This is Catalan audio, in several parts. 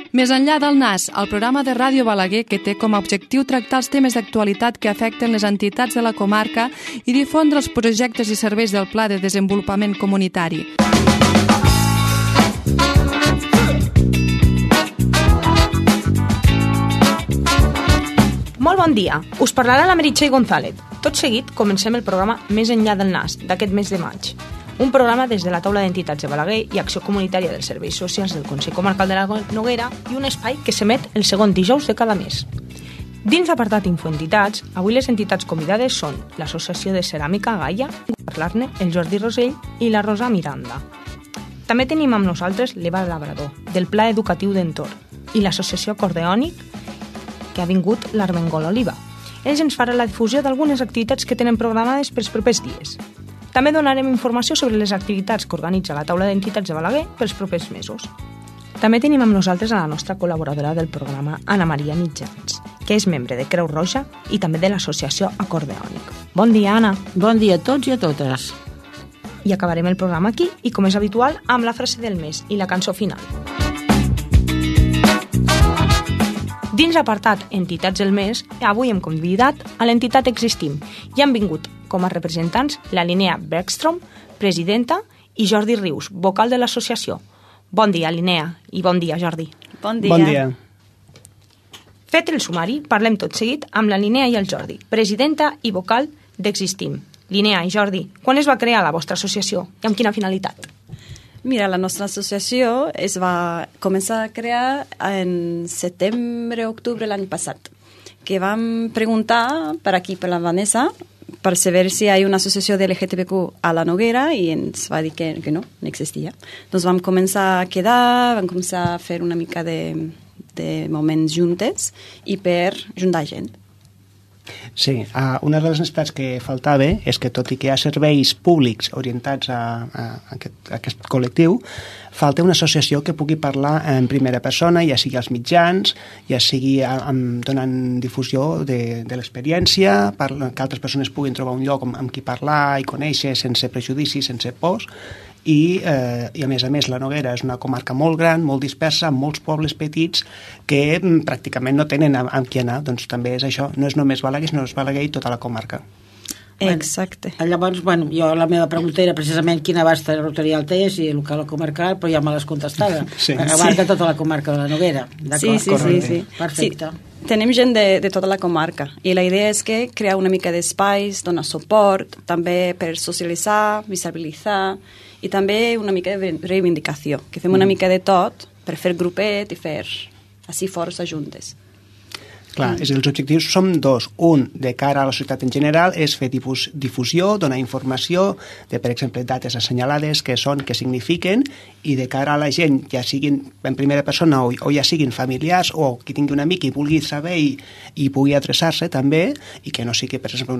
Més enllà del NAS, el programa de Ràdio Balaguer que té com a objectiu tractar els temes d'actualitat que afecten les entitats de la comarca i difondre els projectes i serveis del Pla de Desenvolupament Comunitari. Molt bon dia, us parlarà la Meritxell González. Tot seguit comencem el programa Més enllà del NAS d'aquest mes de maig. Un programa des de la taula d'entitats de Balaguer i Acció Comunitària dels Serveis Socials del Consell Comarcal de la Noguera i un espai que s'emet el segon dijous de cada mes. Dins l'apartat Infoentitats, avui les entitats convidades són l'Associació de Ceràmica Gaia, parlar-ne el Jordi Rosell i la Rosa Miranda. També tenim amb nosaltres l'Eva Labrador, del Pla Educatiu d'Entorn, i l'Associació Acordeònic, que ha vingut l'Armengol Oliva. Ells ens faran la difusió d'algunes activitats que tenen programades pels propers dies. També donarem informació sobre les activitats que organitza la taula d'entitats de Balaguer pels propers mesos. També tenim amb nosaltres a la nostra col·laboradora del programa, Anna Maria Mitjans, que és membre de Creu Roja i també de l'Associació Acordeònic. Bon dia, Anna. Bon dia a tots i a totes. I acabarem el programa aquí i, com és habitual, amb la frase del mes i la cançó final. Dins l'apartat Entitats del mes, avui hem convidat a l'entitat Existim i han vingut com a representants la Linnea Bergstrom, presidenta, i Jordi Rius, vocal de l'associació. Bon dia, Linnea, i bon dia, Jordi. Bon dia. Bon dia. Fet el sumari, parlem tot seguit amb la Linnea i el Jordi, presidenta i vocal d'Existim. Linnea i Jordi, quan es va crear la vostra associació i amb quina finalitat? Mira, la nostra associació es va començar a crear en setembre-octubre l'any passat, que vam preguntar per aquí, per la Vanessa, per saber si hi ha una associació de LGTBQ a la Noguera i ens va dir que no existia. Doncs vam començar a quedar, vam començar a fer una mica de moments juntes i per juntar gent. Sí, una de les necessitats que faltava és que, tot i que hi ha serveis públics orientats a aquest col·lectiu, falta una associació que pugui parlar en primera persona, ja sigui als mitjans, ja sigui donant difusió de l'experiència, que altres persones puguin trobar un lloc amb qui parlar i conèixer sense prejudicis, sense pors. I a més, la Noguera és una comarca molt gran, molt dispersa, amb molts pobles petits que pràcticament no tenen amb qui anar. Doncs també és això, no és només Balaguer, sinó és Balaguer i tota la comarca. Exacte. Llavors, jo la meva pregunta era precisament quin abast territorial té, si local o comarcal, però ja me l'has contestada. Sí. Abarca tota la comarca de la Noguera. Sí. Perfecte. Sí, tenim gent de tota la comarca i la idea és que crear una mica d'espais, donar suport, també per socialitzar, visibilitzar i també una mica de reivindicació, que fem una mica de tot per fer grupet i fer així força juntes. Clar, els objectius són dos. Un, de cara a la societat en general, és fer difusió, donar informació de, per exemple, dates assenyalades, què són, què signifiquen, i de cara a la gent, ja siguin en primera persona o ja siguin familiars o qui tingui un amic i vulgui saber i pugui adreçar-se també, i que no sigui, per exemple,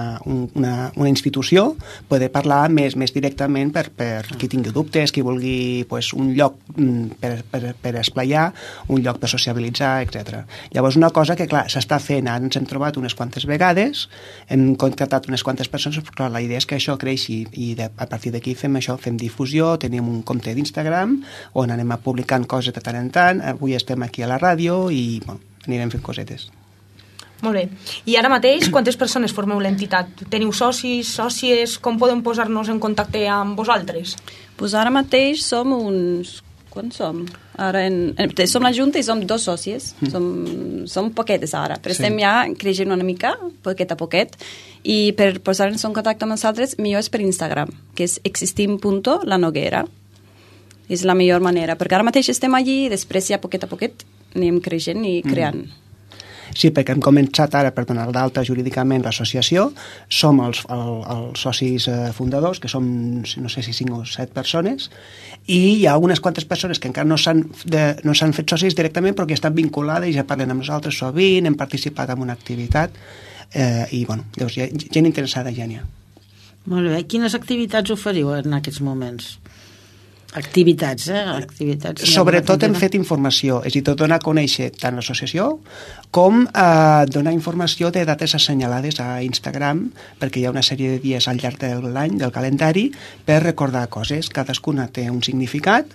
una institució, poder parlar més directament per qui tingui dubtes, qui vulgui un lloc per esplaiar, un lloc per sociabilitzar, etc. Llavors, una cosa que, clar, s'està fent, ara ens hem trobat unes quantes vegades, hem contractat unes quantes persones, però clar, la idea és que això creixi i a partir d'aquí fem difusió, tenim un compte d'Instagram on anem publicant coses de tant en tant, avui estem aquí a la ràdio i anirem fent cosetes. Molt bé. I ara mateix, quantes persones formeu l'entitat? Teniu socis, sòcies? Com podem posar-nos en contacte amb vosaltres? Pues ara mateix som uns... Quan som? Ara som la Junta i som 2 sòcies. Som poquetes ara, però estem ja creixent una mica, poquet a poquet, i per posar-nos en contacte amb nosaltres, millor és per Instagram, que és existim.lanoguera. És la millor manera, perquè ara mateix estem allí i després ja poquet a poquet anem creixent i creant. Sí, perquè hem començat ara per donar d'alta jurídicament l'associació, som els socis fundadors, que som, no sé si 5 o 7 persones, i hi ha unes quantes persones que encara no s'han fet socis directament, però que estan vinculades i ja parlen amb nosaltres sovint, hem participat en una activitat, i llavors hi ha gent interessada ja n'hi ha. Molt bé. Quines activitats oferiu en aquests moments? Activitats. Sobretot hem fet informació, és a dir, donar a conèixer tant l'associació com donar informació de dates assenyalades a Instagram, perquè hi ha una sèrie de dies al llarg de l'any, del calendari, per recordar coses. Cadascuna té un significat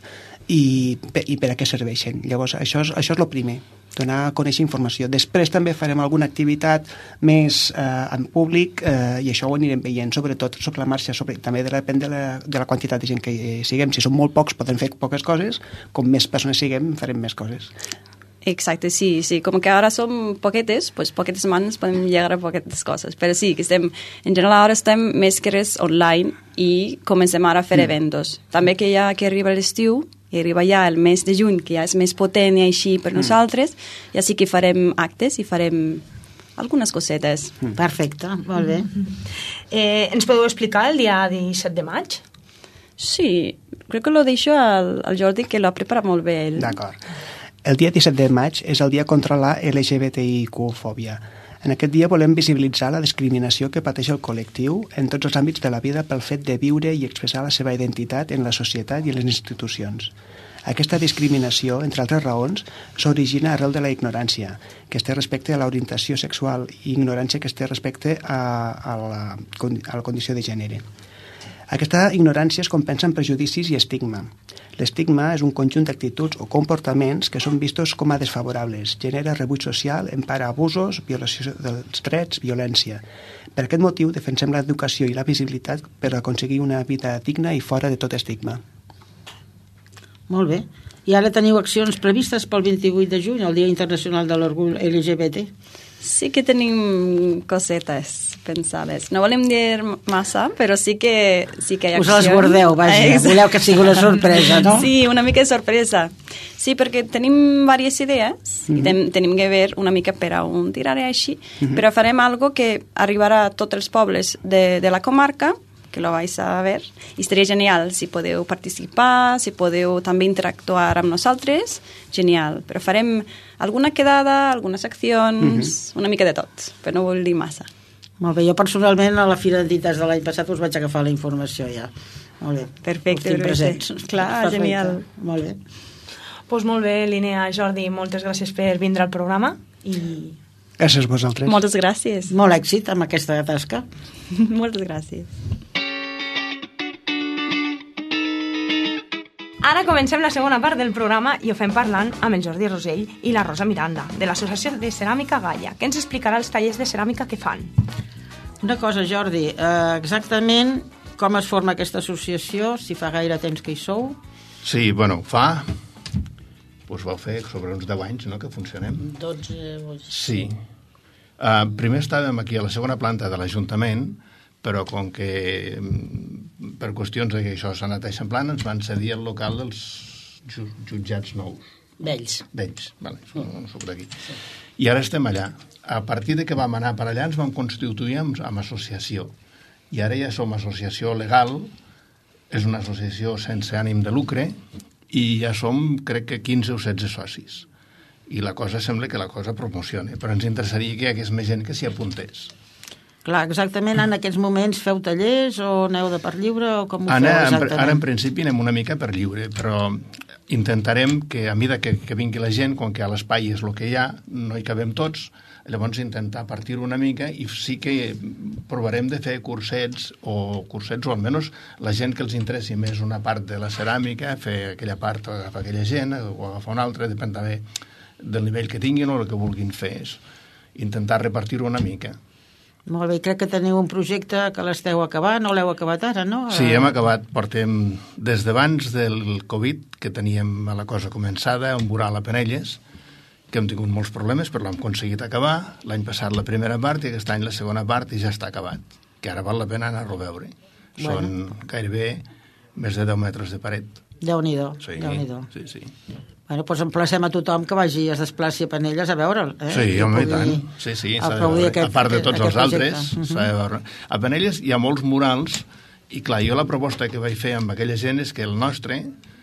i per a què serveixen. Llavors, això és el primer, donar a conèixer informació. Després també farem alguna activitat més en públic i això ho anirem veient, sobretot sobre la marxa, també depèn de la quantitat de gent que siguem. Si som molt pocs podem fer poques coses, com més persones siguem farem més coses. Exacte, sí. Com que ara som poquetes, pues poquetes mans podem llegar a poquetes coses. Però sí, que en general ara estem més que res online i comencem ara a fer eventos. També que arriba l'estiu, i arriba ja el mes de juny, que ja és més potent i així per nosaltres, ja sí que farem actes i farem algunes cosetes. Perfecte, molt bé. Ens podeu explicar el dia 17 de maig? Sí, crec que lo deixo al Jordi, que lo ha preparat molt bé ell. D'acord. El dia 17 de maig és el dia contra la LGBTIQ-fòbia. En aquest dia volem visibilitzar la discriminació que pateix el col·lectiu en tots els àmbits de la vida pel fet de viure i expressar la seva identitat en la societat i en les institucions. Aquesta discriminació, entre altres raons, s'origina arrel de la ignorància, que es té respecte a l'orientació sexual, i ignorància que es té respecte a la condició de gènere. Aquesta ignorància es compensa en prejudicis i estigma. L'estigma és un conjunt d'actituds o comportaments que són vistos com a desfavorables, genera rebuig social, empara abusos, violació dels drets, violència. Per aquest motiu defensem l'educació i la visibilitat per aconseguir una vida digna i fora de tot estigma. Molt bé. I ara teniu accions previstes pel 28 de juny, el Dia Internacional de l'Orgull LGBT? Sí que tenim cosetes pensades. No volem dir massa, però sí que hi ha accions. Us les guardeu, vaja. Voleu que sigui una sorpresa, no? Sí, una mica de sorpresa. Sí, perquè tenim diverses idees i tenim que veure una mica per a on tirar així, però farem algo que arribarà a tots els pobles de la comarca, que lo vais a ver, i estaria genial si podeu participar, si podeu també interactuar amb nosaltres, genial. Però farem alguna quedada, algunes accions, una mica de tot, però no vull dir massa. Molt bé, jo personalment a la Fira d'Entitats de l'any passat us vaig agafar la informació ja. Molt bé. Perfecte. Clar, perfecte. Genial. Molt bé. Doncs molt bé, Linnea, Jordi, moltes gràcies per vindre al programa i... Gràcies a vosaltres. Moltes gràcies. Molt èxit amb aquesta tasca. Moltes gràcies. Ara comencem la segona part del programa i ho fem parlant amb el Jordi Rosell i la Rosa Miranda, de l'Associació de Ceràmica Gaia, que ens explicarà els tallers de ceràmica que fan. Una cosa, Jordi, exactament com es forma aquesta associació, si fa gaire temps que hi sou? Sí, bueno, fa... Doncs vau fer sobre uns 10 anys, no?, que funcionem. 12... Sí. Primer estàvem aquí a la segona planta de l'Ajuntament, però com que per qüestions que això s'ha anat eixamplant, ens van cedir el local dels jutjats nous. Vells, vale, soc d'aquí. I ara estem allà. A partir de que vam anar per allà ens vam constituir amb associació. I ara ja som associació legal, és una associació sense ànim de lucre, i ja som, crec que 15 o 16 socis. I la cosa sembla que la cosa promociona, però ens interessaria que hi hagués més gent que s'hi apuntés. Clar, exactament en aquests moments feu tallers o aneu de per lliure o com ho feu exactament? Ara en principi anem una mica per lliure, però intentarem que a mesura que vingui la gent, com que a l'espai és el que hi ha, no hi cabem tots, llavors intentar partir una mica i sí que provarem de fer cursets o almenys la gent que els interessi més una part de la ceràmica, fer aquella part o agafar aquella gent o agafar una altra, depèn també del nivell que tinguin o el que vulguin fer. Intentar repartir-ho una mica. Molt bé, crec que teniu un projecte que l'esteu acabant, o l'heu acabat ara, no? Sí, hem acabat, portem des d'abans del Covid, que teníem la cosa començada, un mural a Penelles, que hem tingut molts problemes, però l'hem aconseguit acabar. L'any passat la primera part i aquest any la segona part i ja està acabat, que ara val la pena anar-lo a veure. Són gairebé més de 10 metres de paret. Déu-n'hi-do, sí, Déu-n'hi-do. Sí. Bueno, doncs emplacem a tothom que vagi es desplaci a Penelles a veure'l. Sí, home, i tant. Sí, a part de tots els altres. A Penelles hi ha molts murals i, clar, jo la proposta que vaig fer amb aquella gent és que el nostre...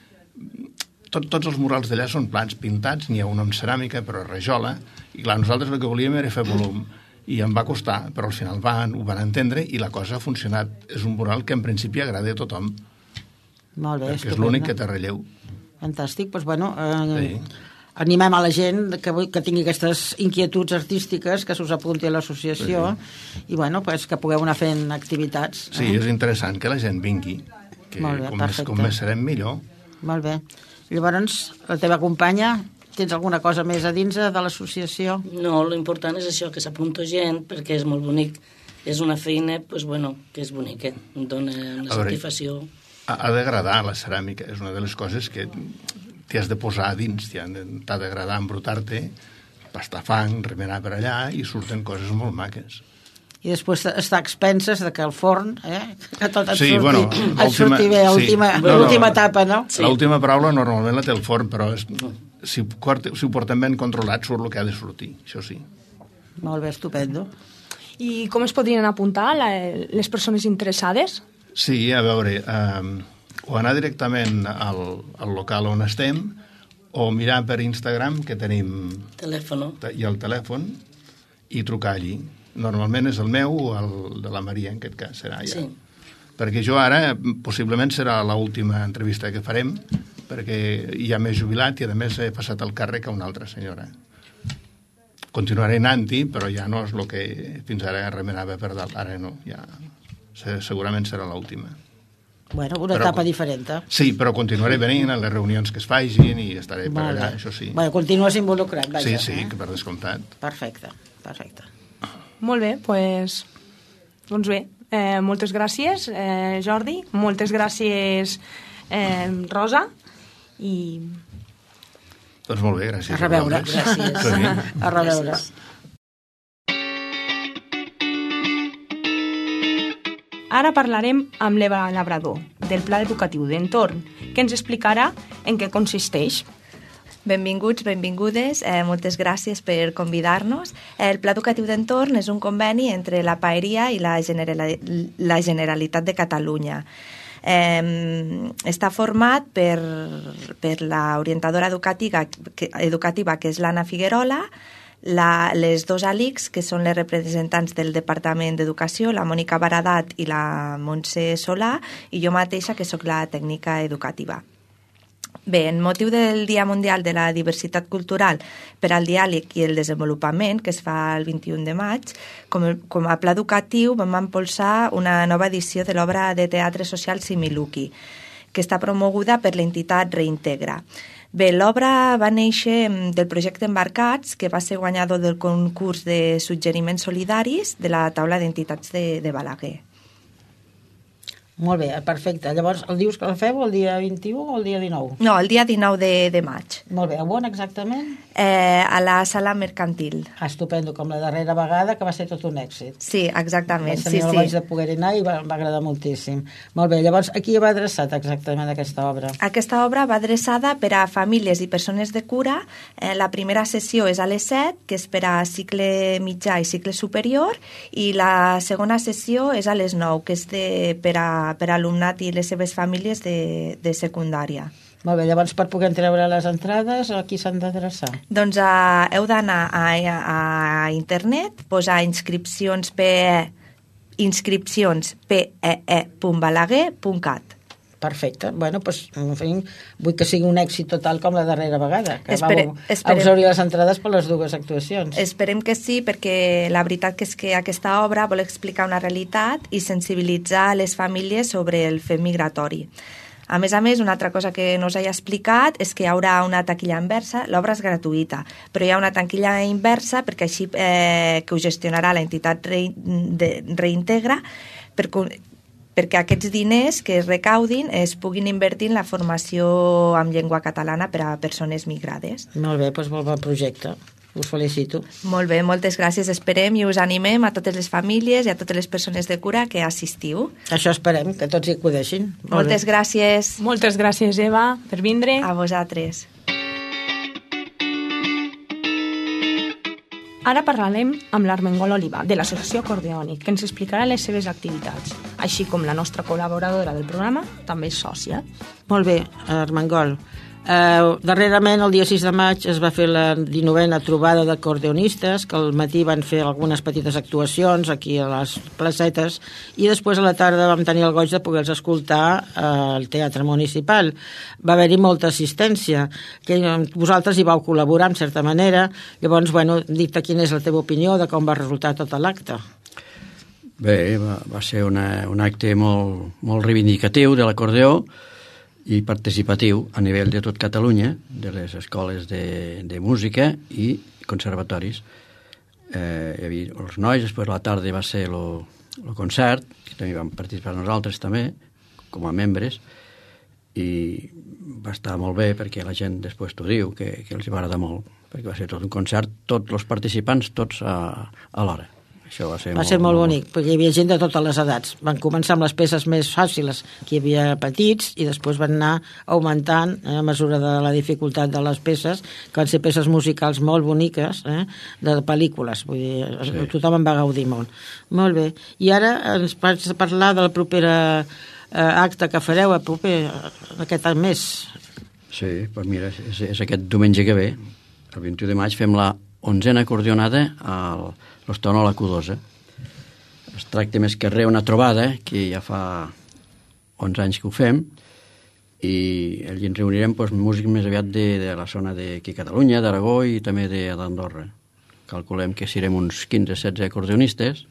Tots els murals d'allà són plans pintats, n'hi ha un amb ceràmica, però rajola, i, clar, nosaltres el que volíem era fer volum. I em va costar, però al final ho van entendre i la cosa ha funcionat. És un mural que en principi agrada a tothom. Molt bé, perquè és l'únic que té relleu. Fantàstic, doncs bueno, animem a la gent que tingui aquestes inquietuds artístiques, que s'us apunti a l'associació i bueno, pues, que pugueu anar fent activitats. Sí, és interessant que la gent vingui, que com més serem millor. Molt bé. Llavors, la teva companya, tens alguna cosa més a dins de l'associació? No, l'important és això, que s'apunta gent, perquè és molt bonic. És una feina, doncs, bueno, que és bonica, em dona una satisfacció. Ha d'agradar la ceràmica, és una de les coses que t'hi has de posar a dins, t'ha d'agradar embrutar-te, pastar fang, remenar per allà, i surten coses molt maques. I després està a expenses de que el forn, que tot et surti bé, l'última etapa, no? L'última paraula normalment la té el forn, però si ho portem ben controlat surt el que ha de sortir, això sí. Molt bé, estupendo. I com es podrien apuntar les persones interessades? Sí, a veure, o anar directament al local on estem, o mirar per Instagram, que tenim i el telèfon, i trucar allí. Normalment és el meu o el de la Maria, en aquest cas, serà ja. Sí. Perquè jo ara, possiblement serà l'última entrevista que farem, perquè ja m'he jubilat i, a més, he passat el càrrec a una altra senyora. Continuaré anant-hi, però ja no és el que fins ara remenava per dalt. Ara no, ja segurament serà l'última. Bueno, una etapa diferent. Sí, però continuaré venint a les reunions que es facin i estaré per allà, això sí. Bueno, continues involucrat, vaja. Sí, que per descomptat. Perfecte. Molt bé, doncs bé, moltes gràcies, Jordi, moltes gràcies, Rosa, i... Doncs molt bé, gràcies. A reveure, gràcies. A reveure. Ara parlarem amb l'Eva Labrador, del Pla Educatiu d'Entorn, que ens explicarà en què consisteix. Benvinguts, benvingudes, moltes gràcies per convidar-nos. El Pla Educatiu d'Entorn és un conveni entre la Paeria i la Generalitat de Catalunya. Està format per l'orientadora educativa, que és l'Anna Figuerola, les dos ALICs, que són les representants del Departament d'Educació, la Mònica Baradat i la Montse Solà, i jo mateixa, que sóc la tècnica educativa. Bé, en motiu del Dia Mundial de la Diversitat Cultural per al Diàleg i el Desenvolupament, que es fa el 21 de maig, com a pla educatiu vam impulsar una nova edició de l'obra de teatre social Similuki, que està promoguda per l'entitat Reintegra. Bé, l'obra va néixer del projecte Embarcats, que va ser guanyador del concurs de suggeriments solidaris de la taula d'entitats de Balaguer. Molt bé, perfecte. Llavors, el dius que el feu el dia 21 o el dia 19? No, el dia 19 de maig. Molt bé, on exactament? A la sala mercantil. Estupendo, com la darrera vegada, que va ser tot un èxit. Sí, exactament. El vaig de poder anar i va agradar moltíssim. Molt bé, llavors, a qui va adreçat exactament aquesta obra? Aquesta obra va adreçada per a famílies i persones de cura. La primera sessió és a les 7, que és per a cicle mitjà i cicle superior, i la segona sessió és a les 9, que és per a alumnat i les seves famílies de secundària. Molt bé, llavors per poder treure les entrades, a qui s'han d'adreçar? Doncs heu d'anar a internet, posar inscripcions.balaguer.cat. Perfecte. Bueno, doncs, en fi, vull que sigui un èxit total com la darrera vegada, que vam obrir les entrades per les dues actuacions. Esperem que sí, perquè la veritat que és que aquesta obra vol explicar una realitat i sensibilitzar les famílies sobre el fet migratori. A més, una altra cosa que no us he explicat és que hi haurà una taquilla inversa. L'obra és gratuïta, però hi ha una taquilla inversa perquè així que ho gestionarà l'entitat Reintegra perquè aquests diners que es recaudin es puguin invertir en la formació en llengua catalana per a persones migrades. Molt bé, doncs molt bon projecte. Us felicito. Molt bé, moltes gràcies. Esperem i us animem a totes les famílies i a totes les persones de cura que assistiu. Això esperem, que tots hi acudeixin. Moltes gràcies. Moltes gràcies, Eva, per vindre. A vosaltres. Ara parlarem amb l'Armengol Oliva, de l'Associació Acordeònic, que ens explicarà les seves activitats, així com la nostra col·laboradora del programa, també és sòcia. Molt bé, Armengol. Darrerament, el dia 6 de maig, es va fer la 19a trobada d'acordeonistes, que al matí van fer algunes petites actuacions aquí a les placetes, i després a la tarda vam tenir el goig de poder-los escoltar al Teatre Municipal. Va haver-hi molta assistència, que vosaltres hi vau col·laborar, en certa manera. Llavors, dic-te quina és la teva opinió de com va resultar tot l'acte. Bé, va ser un acte molt reivindicatiu de l'acordeó, i participatiu a nivell de tot Catalunya, de les escoles de música i conservatoris. Hi havia els nois, després a la tarda va ser el concert, que també vam participar nosaltres també, com a membres, i va estar molt bé perquè la gent després t'ho diu, que els va agradar molt, perquè va ser tot un concert, tots els participants, tots a l'hora. Això va ser molt bonic, perquè hi havia gent de totes les edats. Van començar amb les peces més fàcils, que hi havia petits, i després van anar augmentant a mesura de la dificultat de les peces, que van ser peces musicals molt boniques, de pel·lícules. Vull dir, tothom en va gaudir molt. Molt bé. I ara ens vas parlar de la propera acte que fareu aquest mes. Sí, doncs mira, és aquest diumenge que ve, el 21 de maig, fem la 11a acordionada a l'Hostal a la Q12. Es tracta més que res una trobada, que ja fa 11 anys que ho fem, i allí ens reunirem músics més aviat de la zona d'aquí Catalunya, d'Aragó i també d'Andorra. Calculem que serem uns 15-16 acordionistes,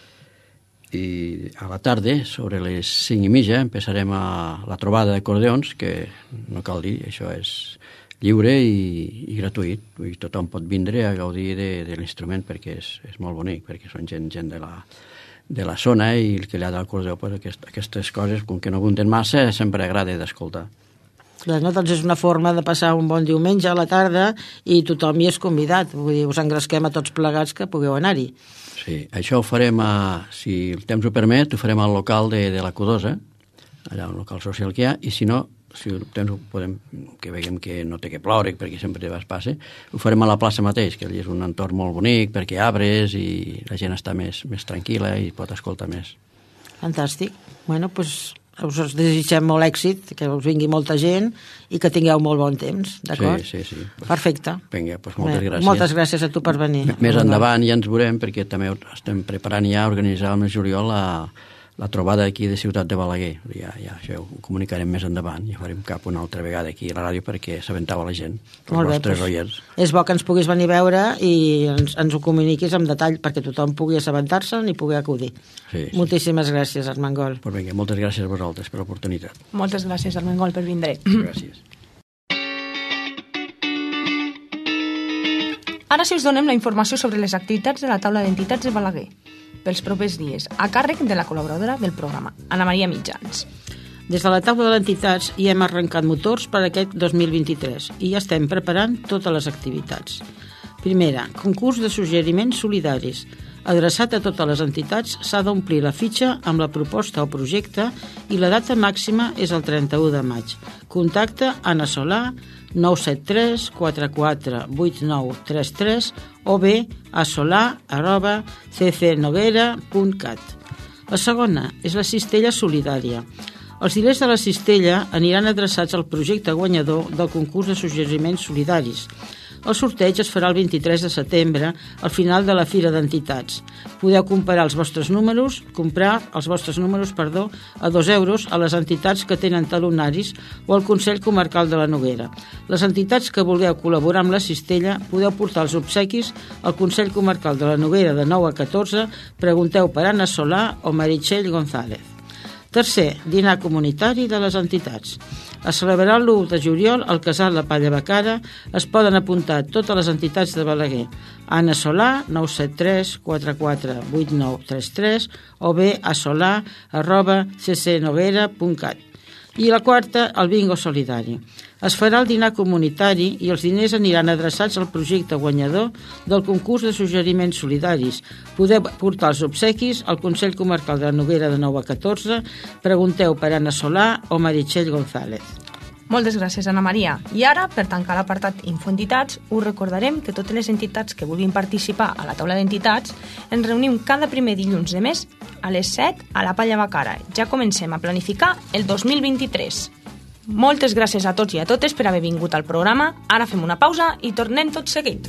i a la tarda, sobre les 5:30, empezarem la trobada d'acordeons, que no cal dir, això és lliure i gratuït. Vull dir, tothom pot vindre a gaudir de l'instrument perquè és molt bonic, perquè són gent de la zona, i el que li ha d'acordeó, aquestes coses, com que no apunten massa, sempre agrada d'escoltar. Doncs és una forma de passar un bon diumenge a la tarda i tothom hi és convidat. Vull dir, us engresquem a tots plegats que pugueu anar-hi. Sí, això ho farem, si el temps ho permet, ho farem al local de la Q12, allà un local social que hi ha, i si no, si el temps ho podem, que veiem que no té que ploure, perquè sempre es passa, ho farem a la plaça mateix, que allà és un entorn molt bonic, perquè hi ha arbres i la gent està més tranquil·la i pot escoltar més. Fantàstic. Bueno, doncs us desitgem molt èxit, que us vingui molta gent i que tingueu molt bon temps, d'acord? Sí. Perfecte. Vinga, doncs moltes gràcies. Moltes gràcies a tu per venir. Més endavant ja ens veurem, perquè també estem preparant ja a organitzar el mes de juliol la trobada aquí de Ciutat de Balaguer. Ja això ho comunicarem més endavant i farem cap una altra vegada aquí a la ràdio perquè s'aventava la gent, els vostres oients. És bo que ens puguis venir a veure i ens ho comuniquis amb detall perquè tothom pugui assabentar-se'n i pugui acudir. Sí. Moltíssimes gràcies, Armengol. Pues vinga, moltes gràcies a vosaltres per l'oportunitat. Moltes gràcies, Armengol, per vindre. Gràcies. Ara sí us donem la informació sobre les activitats de la taula d'entitats de Balaguer pels propers dies, a càrrec de la col·laboradora del programa, Ana Maria Mitjans. Des de la taula d'entitats hi hem arrencat motors per aquest 2023 i ja estem preparant totes les activitats. Primera, concurs de suggeriments solidaris. Adreçat a totes les entitats, s'ha d'omplir la fitxa amb la proposta o projecte i la data màxima és el 31 de maig. Contacta Anna Solà, 973 44 8933 o bé a solà@ccnoguera.cat. La segona és la cistella solidària. Els diners de la cistella aniran adreçats al projecte guanyador del concurs de suggeriments solidaris. El sorteig es farà el 23 de setembre, al final de la Fira d'Entitats. Podeu comprar els vostres números a 2 euros a les entitats que tenen talonaris o al Consell Comarcal de la Noguera. Les entitats que vulgueu col·laborar amb la cistella podeu portar els obsequis al Consell Comarcal de la Noguera de 9 a 14, pregunteu per Anna Solà o Meritxell González. Tercer, dinar comunitari de les entitats. Es celebrarà l'1 de juliol al Casal La Palla Bacara. Es poden apuntar totes les entitats de Balaguer. Anna Solà, 973 44 8933 o bé a solà@ccnoguera.cat. I la quarta, el bingo solidari. Es farà el dinar comunitari i els diners aniran adreçats al projecte guanyador del concurs de suggeriments solidaris. Podeu portar els obsequis al Consell Comarcal de la Noguera de 9 a 14. Pregunteu per Anna Solà o Meritxell González. Moltes gràcies, Ana Maria. I ara, per tancar l'apartat Infoentitats, us recordarem que totes les entitats que vulguin participar a la taula d'entitats ens reunim cada primer dilluns de mes a les 7 a la Palla Bacara. Ja comencem a planificar el 2023. Moltes gràcies a tots i a totes per haver vingut al programa. Ara fem una pausa i tornem tot seguit.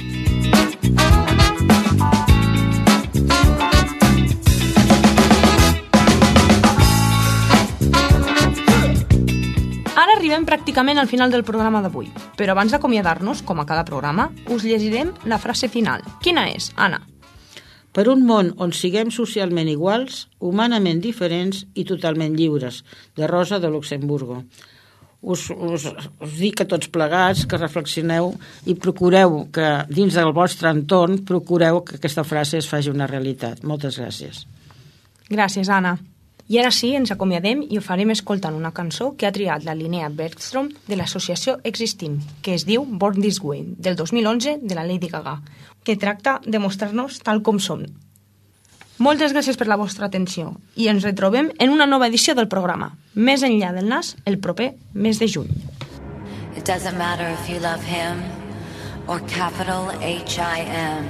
Ara arribem pràcticament al final del programa d'avui, però abans d'acomiadar-nos, com a cada programa, us llegirem la frase final. Quina és, Anna? Per un món on siguem socialment iguals, humanament diferents i totalment lliures, de Rosa de Luxemburgo. us dic a tots plegats que reflexioneu i procureu que dins del vostre entorn procureu que aquesta frase es faci una realitat. Moltes gràcies. Gràcies, Anna. I ara sí, ens acomiadem i ho farem escoltant una cançó que ha triat la Linnea Bergstrom de l'associació Existim, que es diu Born This Way, del 2011 de la Lady Gaga, que tracta de mostrar-nos tal com som. Moltes gràcies per la vostra atenció i ens retrobem en una nova edició del programa Més enllà del nas el proper mes de juny. It doesn't matter if you love him or capital H-I-M.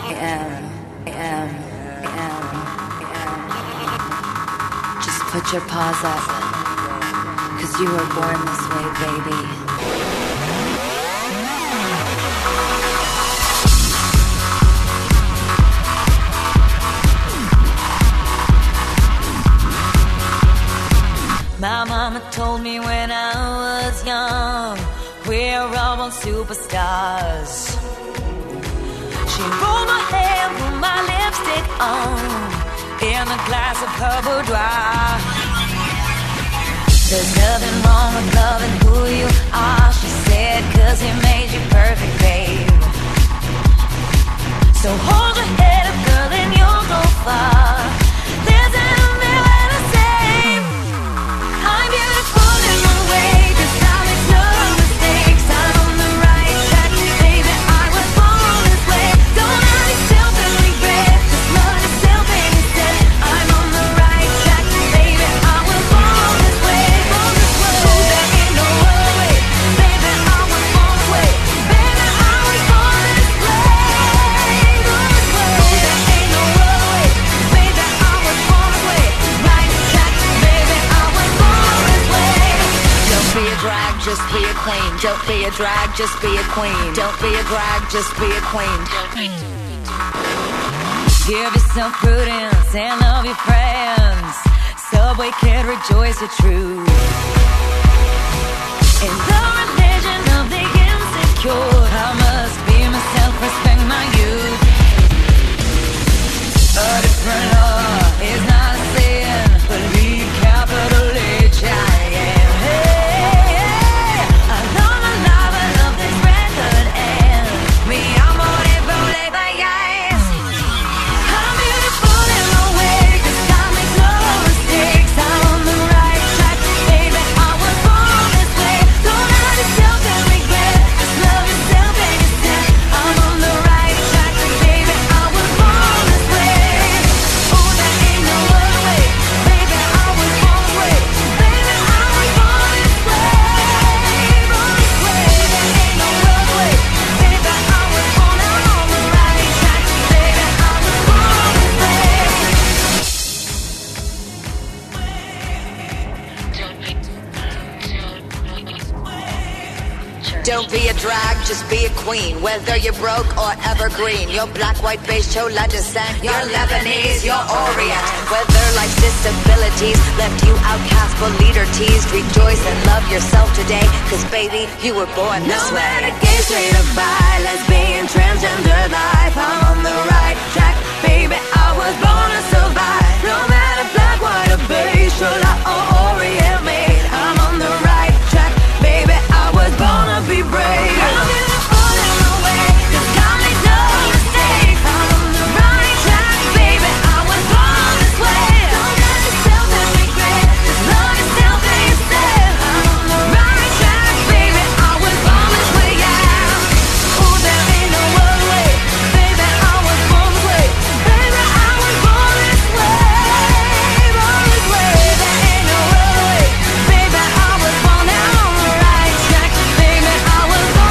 Just put your paws up, 'cause you were born this way, baby. My mama told me when I was young, we're all born superstars. She rolled my hair, put my lipstick on, in a glass of her boudoir. There's nothing wrong with loving who you are, she said, 'cause he made you perfect, babe. So hold your head up, girl, and you'll go far. There's an I'm beautiful in my way, 'cause I make no mistakes. I'm on the right track, baby, I was born this way. Don't hurt yourself and regret, just love yourself instead. I'm on the right track, baby, I was born this way. Oh, there ain't no other way, baby, I was born this way. Baby, I was born this way. Oh, there ain't no other way, baby, I was born this way. Right track, baby, I was born this way. Don't be a drag, just be a queen. Don't be a drag, just be a queen. Don't be a drag, just be a queen. Give yourself prudence and love your friends. Subway kid, rejoice the truth. In the religion of the insecure, I must be myself, respect my youth. A different law is not a sin, believe capital H-I-M. Don't be a drag, just be a queen. Whether you're broke or evergreen, you're black, white, beige, chola descent, you're Lebanese, you're Orient. Whether life's disabilities left you outcast but leader teased, rejoice and love yourself today, 'cause baby, you were born this way. No matter gay, straight or bi, lesbian, transgender life, I'm on the right track, baby, I was born to survive. No matter black, white or beige, chola or Orient made, I'm on the right track, baby, I was born to be brave. I'm beautiful in my way, 'cause God made no mistakes. I'm on the right track, baby, I was born this way. Don't hurt yourself and regret, just love yourself instead. I'm on the right track, baby, I was born this way, yeah. Oh, there ain't no other way, baby, I was born this way. Baby, I was born this way, born this way. There ain't no other way, baby, I was born on the right track, baby, I was born.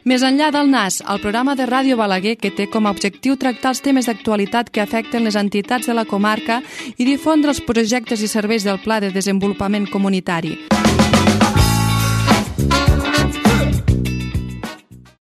Més enllà del NAS, el programa de Ràdio Balaguer que té com a objectiu tractar els temes d'actualitat que afecten les entitats de la comarca i difondre els projectes i serveis del Pla de Desenvolupament Comunitari.